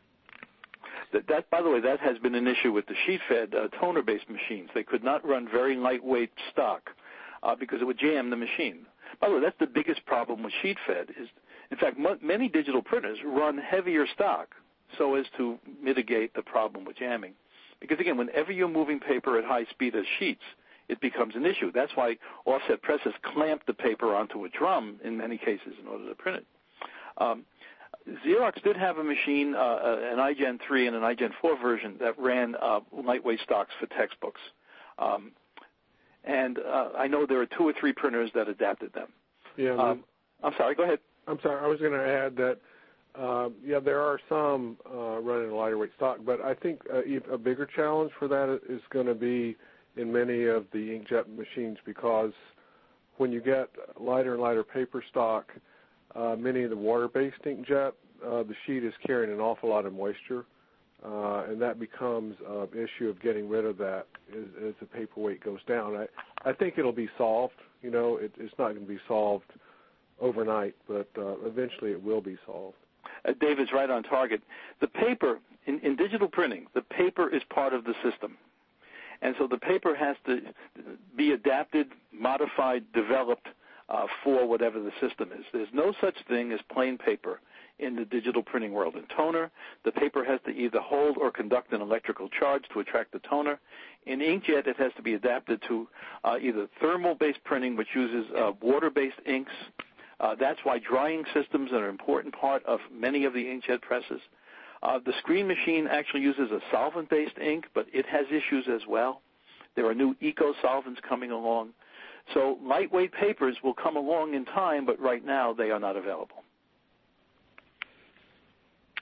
That, that, by the way, that has been an issue with the sheet-fed uh, toner-based machines. They could not run very lightweight stock uh, because it would jam the machine. By the way, that's the biggest problem with sheet-fed. Is, in fact, m- many digital printers run heavier stock so as to mitigate the problem with jamming. Because, again, whenever you're moving paper at high speed as sheets, it becomes an issue. That's why offset presses clamp the paper onto a drum in many cases in order to print it. Um, Xerox did have a machine, uh, an iGen three and an iGen four version that ran uh, lightweight stocks for textbooks. Um, and uh, I know there are two or three printers that adapted them. Yeah, um, I'm sorry, go ahead. I'm sorry, I was going to add that, uh, yeah, there are some uh, running a lighter weight stock, but I think uh, a bigger challenge for that is going to be in many of the inkjet machines, because when you get lighter and lighter paper stock, Uh, many of the water-based inkjet, uh, the sheet is carrying an awful lot of moisture, uh, and that becomes an issue of getting rid of that as, as the paper weight goes down. I, I think it'll be solved. You know, it, it's not going to be solved overnight, but uh, eventually it will be solved. Uh, David's right on target. The paper, in, in digital printing, the paper is part of the system. And so the paper has to be adapted, modified, developed, Uh, for whatever the system is. There's no such thing as plain paper in the digital printing world. In toner, the paper has to either hold or conduct an electrical charge to attract the toner. In inkjet, it has to be adapted to uh, either thermal-based printing, which uses uh, water-based inks. Uh, that's why drying systems are an important part of many of the inkjet presses. Uh, the screen machine actually uses a solvent-based ink, but it has issues as well. There are new eco-solvents coming along. So lightweight papers will come along in time, but right now they are not available.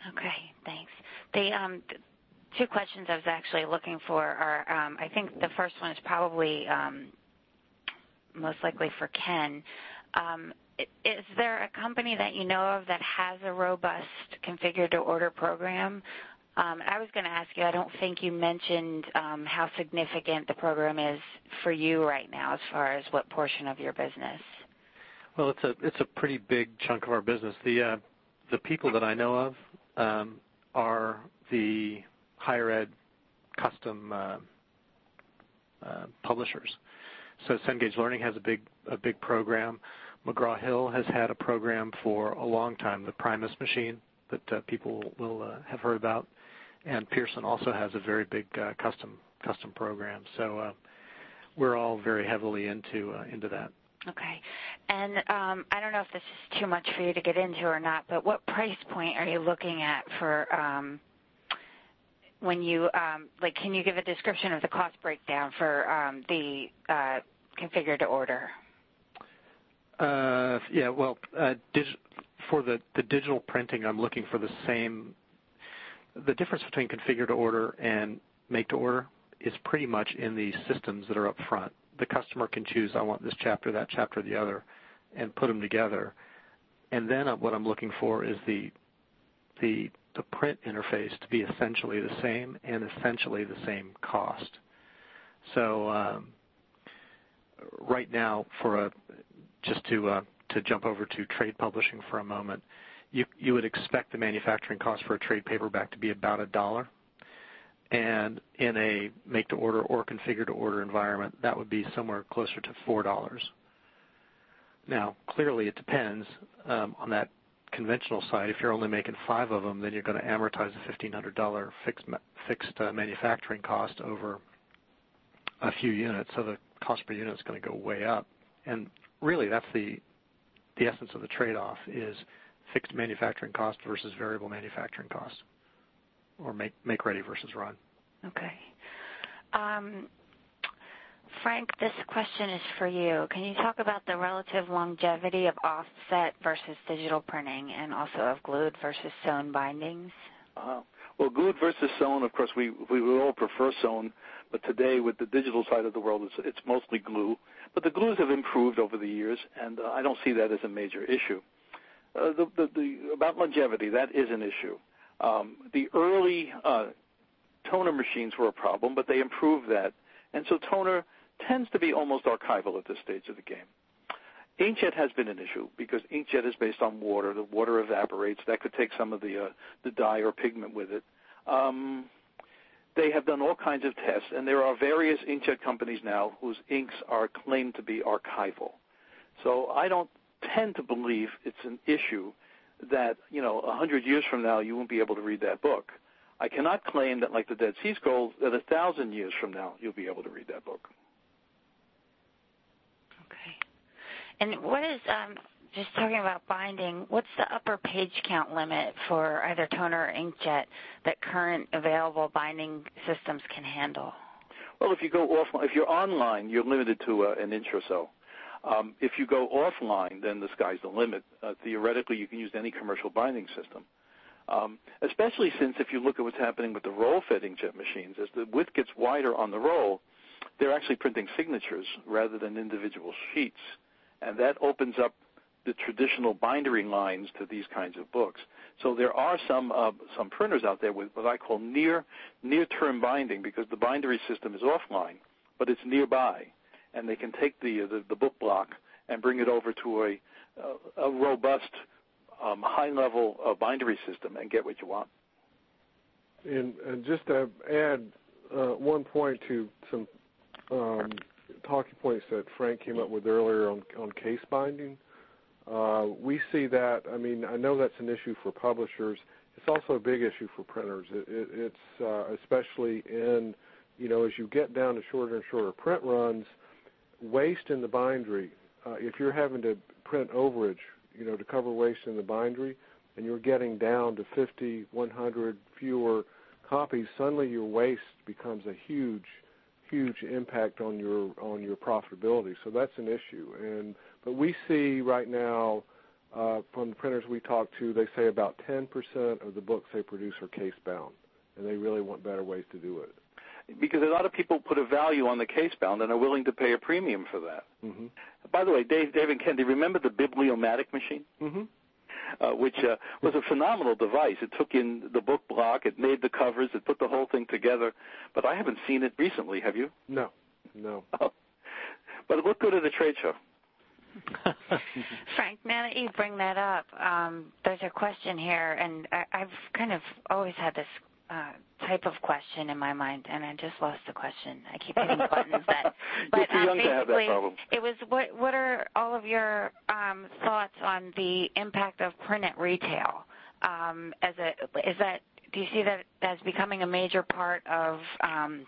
Okay, thanks. The um, two questions I was actually looking for are, um, I think the first one is probably um, most likely for Ken. Um, is there a company that you know of that has a robust configure-to-order program? Um, I was going to ask you, I don't think you mentioned um, how significant the program is for you right now as far as what portion of your business. Well, it's a it's a pretty big chunk of our business. The uh, the people that I know of um, are the higher ed custom uh, uh, publishers. So Cengage Learning has a big a big program. McGraw-Hill has had a program for a long time, the Primus machine that uh, people will uh, have heard about, and Pearson also has a very big uh, custom custom program. So uh, we're all very heavily into uh, into that. Okay. And um, I don't know if this is too much for you to get into or not, but what price point are you looking at for um, when you, um, like, can you give a description of the cost breakdown for um, the uh, configure to order? Uh, yeah, well, uh, dig- for the, the digital printing, I'm looking for the same. The difference between configure to order and make to order is pretty much in the systems that are up front. The customer can choose, I want this chapter, that chapter, the other, and put them together. And then what I'm looking for is the the the print interface to be essentially the same and essentially the same cost. So um, right now, for a just to uh, to jump over to trade publishing for a moment, you you would expect the manufacturing cost for a trade paperback to be about a dollar. And in a make-to-order or configure-to-order environment, that would be somewhere closer to four dollars. Now, clearly it depends um, on that conventional side. If you're only making five of them, then you're going to amortize a fifteen hundred dollars fixed, fixed uh, manufacturing cost over a few units, so the cost per unit is going to go way up. And really, that's the, the essence of the trade-off is fixed manufacturing cost versus variable manufacturing cost. Or make make ready versus run. Okay. Um, Frank, this question is for you. Can you talk about the relative longevity of offset versus digital printing and also of glued versus sewn bindings? Uh, well, glued versus sewn, of course, we we would all prefer sewn, but today with the digital side of the world, it's, it's mostly glue. But the glues have improved over the years, and uh, I don't see that as a major issue. Uh, the, the, the, about longevity, that is an issue. Um, the early uh, toner machines were a problem, but they improved that. And so toner tends to be almost archival at this stage of the game. Inkjet has been an issue because inkjet is based on water. The water evaporates. That could take some of the, uh, the dye or pigment with it. Um, they have done all kinds of tests, and there are various inkjet companies now whose inks are claimed to be archival. So I don't tend to believe it's an issue that, you know, a hundred years from now you won't be able to read that book. I cannot claim that, like the Dead Sea Scrolls, that a thousand years from now you'll be able to read that book. Okay. And what is, um, just talking about binding, what's the upper page count limit for either toner or inkjet that current available binding systems can handle? Well, if you go offline, if you're online, you're limited to uh, an inch or so. Um, if you go offline, then the sky's the limit. Uh, theoretically, you can use any commercial binding system, um, especially since if you look at what's happening with the roll-fed inkjet machines, as the width gets wider on the roll, they're actually printing signatures rather than individual sheets, and that opens up the traditional bindery lines to these kinds of books. So there are some uh, some printers out there with what I call near near-term binding, because the bindery system is offline, but it's nearby. And they can take the, the the book block and bring it over to a a, a robust, um, high-level uh, bindery system and get what you want. And, and just to add uh, one point to some um, talking points that Frank came up with earlier on, on case binding, uh, we see that. I mean, I know that's an issue for publishers. It's also a big issue for printers. It, it, it's uh, especially in, you know, as you get down to shorter and shorter print runs, waste in the bindery, uh, if you're having to print overage, you know, to cover waste in the bindery, and you're getting down to fifty, one hundred fewer copies, suddenly your waste becomes a huge, huge impact on your on your profitability. So that's an issue. And but we see right now uh, from the printers we talk to, they say about ten percent of the books they produce are case bound, and they really want better ways to do it. Because a lot of people put a value on the case bound and are willing to pay a premium for that. Mm-hmm. By the way, Dave, Dave and Ken, do you remember the Bibliomatic machine? Mm-hmm. Uh, which uh, was a phenomenal device. It took in the book block, it made the covers, it put the whole thing together. But I haven't seen it recently, have you? No, no. Oh. But it looked good at a trade show. Frank, now that you bring that up, um, there's a question here, and I, I've kind of always had this uh, type of question in my mind, and I just lost the question. I keep hitting buttons that. But You're too um, young to have that problem. It was what? What are all of your um, thoughts on the impact of print at retail? Um, as a is that do you see that as becoming a major part of um,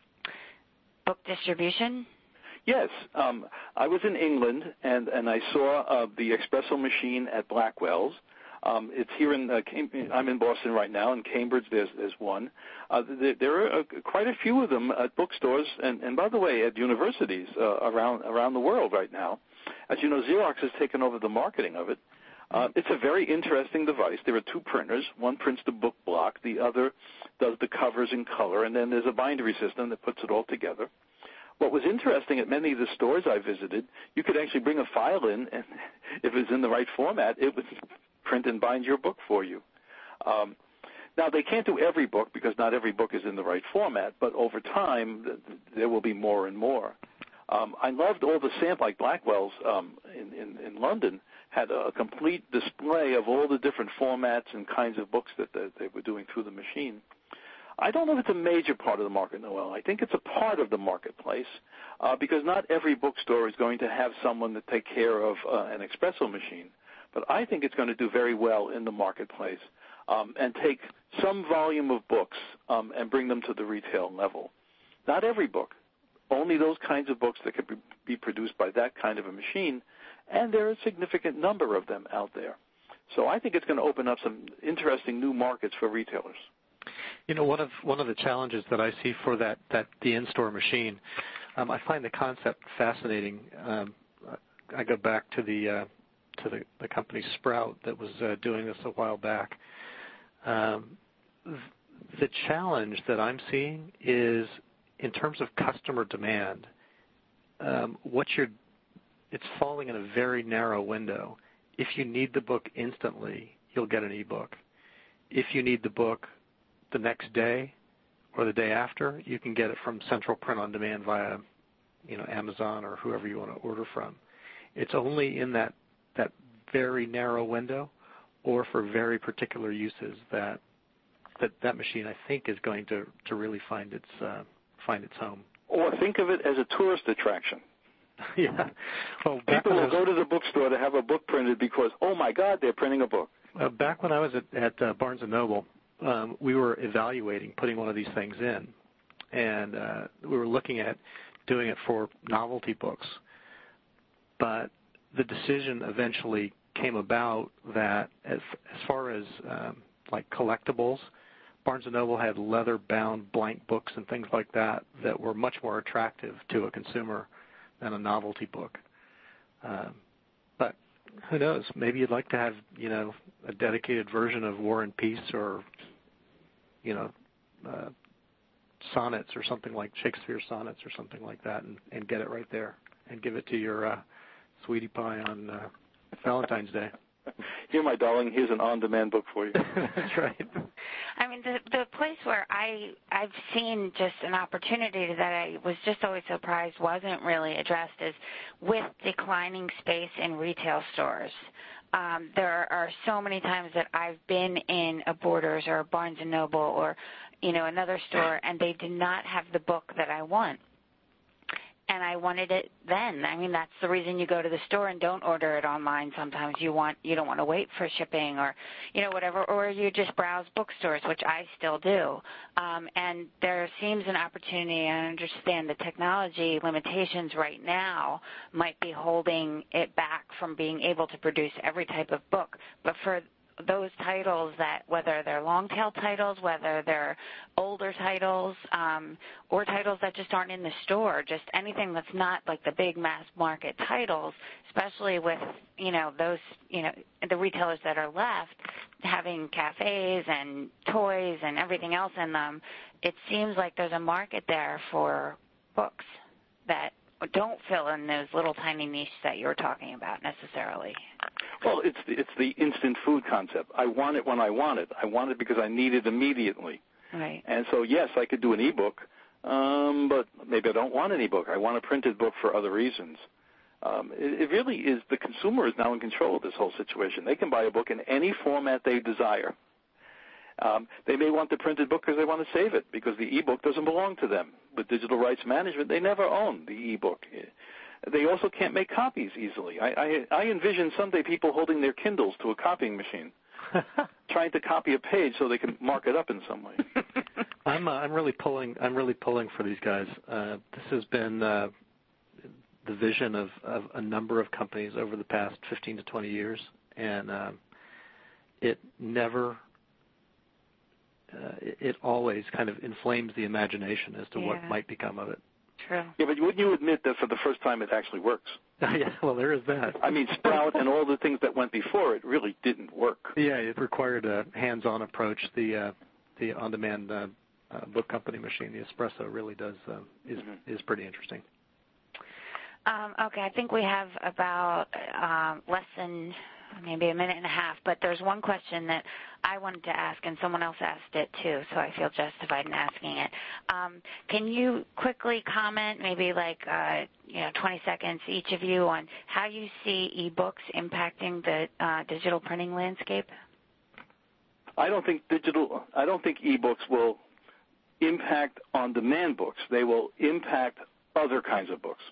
book distribution? Yes. Um, I was in England, and, and I saw uh, the espresso machine at Blackwell's. Um, it's here in, uh, Cam- I'm in Boston right now. In Cambridge, there's, there's one. Uh, there, there are uh, quite a few of them at bookstores, and, and by the way, at universities uh, around around the world right now. As you know, Xerox has taken over the marketing of it. Uh, it's a very interesting device. There are two printers. One prints the book block. The other does the covers in color, and then there's a bindery system that puts it all together. What was interesting at many of the stores I visited, you could actually bring a file in, and if it was in the right format, it would print and bind your book for you. Um, now, they can't do every book because not every book is in the right format, but over time, th- th- there will be more and more. Um, I loved all the sample, like Blackwell's um, in, in, in London had a complete display of all the different formats and kinds of books that, that they were doing through the machine. I don't know if it's a major part of the market, Noel. I think it's a part of the marketplace uh, because not every bookstore is going to have someone to take care of uh, an espresso machine. But I think it's going to do very well in the marketplace um, and take some volume of books um, and bring them to the retail level. Not every book, only those kinds of books that could be, be produced by that kind of a machine, and there are a significant number of them out there. So I think it's going to open up some interesting new markets for retailers. You know, one of one of the challenges that I see for that, that the in-store machine, um, I find the concept fascinating. Um, I go back to the uh, to the, the company Sprout that was uh, doing this a while back. Um, the challenge that I'm seeing is in terms of customer demand. Um, what you're, it's falling in a very narrow window. If you need the book instantly, you'll get an e-book. If you need the book the next day or the day after, you can get it from Central Print on Demand via, you know, Amazon or whoever you want to order from. It's only in that that very narrow window or for very particular uses that that, that machine, I think, is going to, to really find its uh, find its home. Or think of it as a tourist attraction. Yeah. Well, people will was, go to the bookstore to have a book printed because, oh my God, they're printing a book. Uh, back when I was at, at uh, Barnes and Noble, um, we were evaluating putting one of these things in, and uh, we were looking at doing it for novelty books. But the decision eventually came about that as, as far as um, like collectibles, Barnes and Noble had leather-bound blank books and things like that that were much more attractive to a consumer than a novelty book. Um, but who knows? Maybe you'd like to have, you know, a dedicated version of War and Peace or, you know, uh, sonnets or something like Shakespeare sonnets or something like that, and, and get it right there and give it to your uh, sweetie pie on uh, Valentine's Day. Here, my darling, here's an on-demand book for you. That's right. I mean, the the place where I I've seen just an opportunity that I was just always surprised wasn't really addressed is with declining space in retail stores. Um, there are so many times that I've been in a Borders or a Barnes and Noble or, you know, another store, and they did not have the book that I want. And I wanted it then. I mean, that's the reason you go to the store and don't order it online. Sometimes you want you don't want to wait for shipping or, you know, whatever, or you just browse bookstores, which I still do. Um, and there seems an opportunity. I understand the technology limitations right now might be holding it back from being able to produce every type of book. But for those titles that, whether they're long tail titles, whether they're older titles, um, or titles that just aren't in the store, just anything that's not like the big mass market titles, especially with, you know, those, you know, the retailers that are left having cafes and toys and everything else in them, it seems like there's a market there for books that don't fill in those little tiny niches that you're talking about necessarily. Well, it's the, it's the instant food concept. I want it when I want it. I want it because I need it immediately. Right. And so, yes, I could do an e-book, um, but maybe I don't want an e-book. I want a printed book for other reasons. Um, it, it really is, the consumer is now in control of this whole situation. They can buy a book in any format they desire. Um, they may want the printed book because they want to save it, because the e-book doesn't belong to them. With digital rights management, they never own the e-book. They also can't make copies easily. I, I, I envision someday people holding their Kindles to a copying machine, trying to copy a page so they can mark it up in some way. I'm uh, I'm really pulling I'm really pulling for these guys. Uh, this has been uh, the vision of, of a number of companies over the past fifteen to twenty years, and um, it never. Uh, it, it always kind of inflames the imagination as to yeah. what might become of it. True. Yeah, but wouldn't you admit that for the first time it actually works? Yeah, well, there is that. I mean, Sprout and all the things that went before it really didn't work. Yeah, it required a hands-on approach. The uh, the on-demand uh, uh, book company machine, the Espresso, really does uh, is mm-hmm. is pretty interesting. Um, okay, I think we have about um, less than maybe a minute and a half, but there's one question that I wanted to ask, and someone else asked it too, so I feel justified in asking it. Um, can you quickly comment, maybe like uh, you know, twenty seconds each of you, on how you see e-books impacting the uh, digital printing landscape? I don't think digital. I don't think e-books will impact on-demand books. They will impact other kinds of books.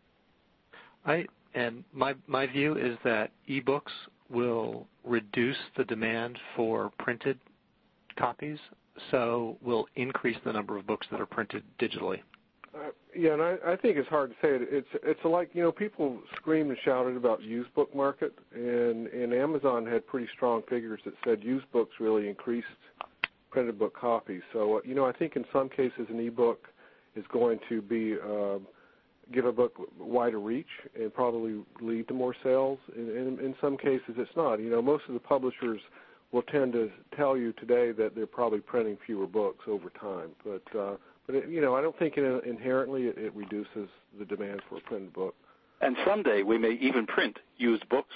I and my my view is that e-books will reduce the demand for printed copies, so will increase the number of books that are printed digitally. Uh, yeah, and I, I think it's hard to say it. It's it's like, you know, people screamed and shouted about used book market, and, and Amazon had pretty strong figures that said used books really increased printed book copies. So, uh, you know, I think in some cases an e-book is going to be uh, give a book wider reach and probably lead to more sales. In, in, in some cases it's not. You know, most of the publishers will tend to tell you today that they're probably printing fewer books over time. But, uh, but it, you know, I don't think it, inherently it, it reduces the demand for a printed book. And someday we may even print used books.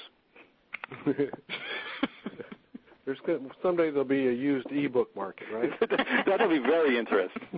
There's someday there'll be a used e-book market, right? That'll be very interesting.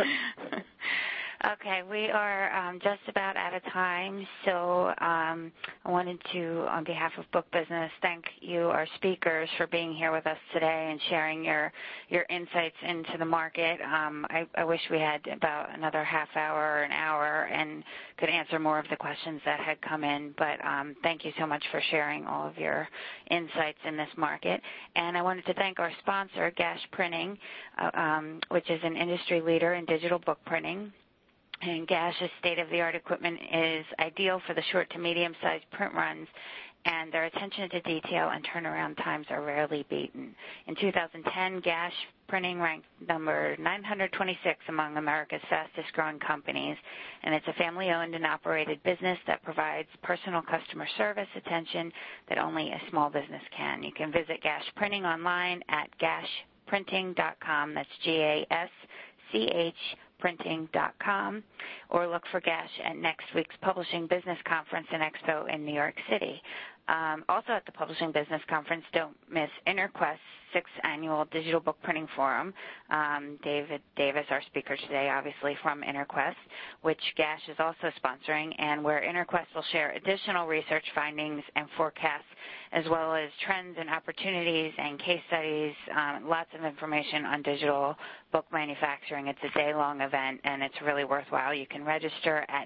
Okay, we are um, just about out of time, so um, I wanted to, on behalf of Book Business, thank you, our speakers, for being here with us today and sharing your your insights into the market. Um, I, I wish we had about another half hour or an hour and could answer more of the questions that had come in, but um, thank you so much for sharing all of your insights in this market. And I wanted to thank our sponsor, Gash Printing, uh, um, which is an industry leader in digital book printing. And Gash's state-of-the-art equipment is ideal for the short to medium-sized print runs, and their attention to detail and turnaround times are rarely beaten. In two thousand ten, Gash Printing ranked number nine hundred twenty-six among America's fastest-growing companies, and it's a family-owned and operated business that provides personal customer service attention that only a small business can. You can visit Gash Printing online at gash printing dot com. That's G A S C H printing dot com, or look for Gash at next week's Publishing Business Conference and Expo in New York City. Um, also at the Publishing Business Conference, don't miss InterQuest's sixth Annual Digital Book Printing Forum. Um, David Davis, our speaker today, obviously from InterQuest, which Gash is also sponsoring, and where InterQuest will share additional research findings and forecasts, as well as trends and opportunities and case studies, um, lots of information on digital book manufacturing. It's a day-long event, and it's really worthwhile. You can register at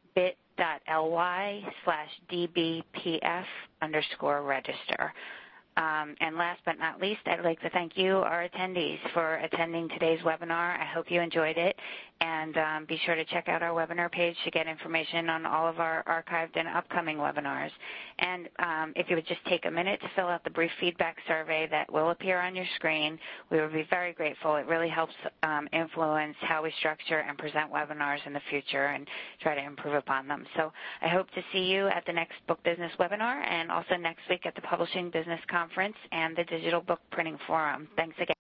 bit.ly slash dbpf underscore register. Um, and last but not least, I'd like to thank you, our attendees, for attending today's webinar. I hope you enjoyed it. And um, be sure to check out our webinar page to get information on all of our archived and upcoming webinars. And um, if you would just take a minute to fill out the brief feedback survey that will appear on your screen, we would be very grateful. It really helps um, influence how we structure and present webinars in the future and try to improve upon them. So I hope to see you at the next Book Business webinar and also next week at the Publishing Business Conference and the Digital Book Printing Forum. Thanks again.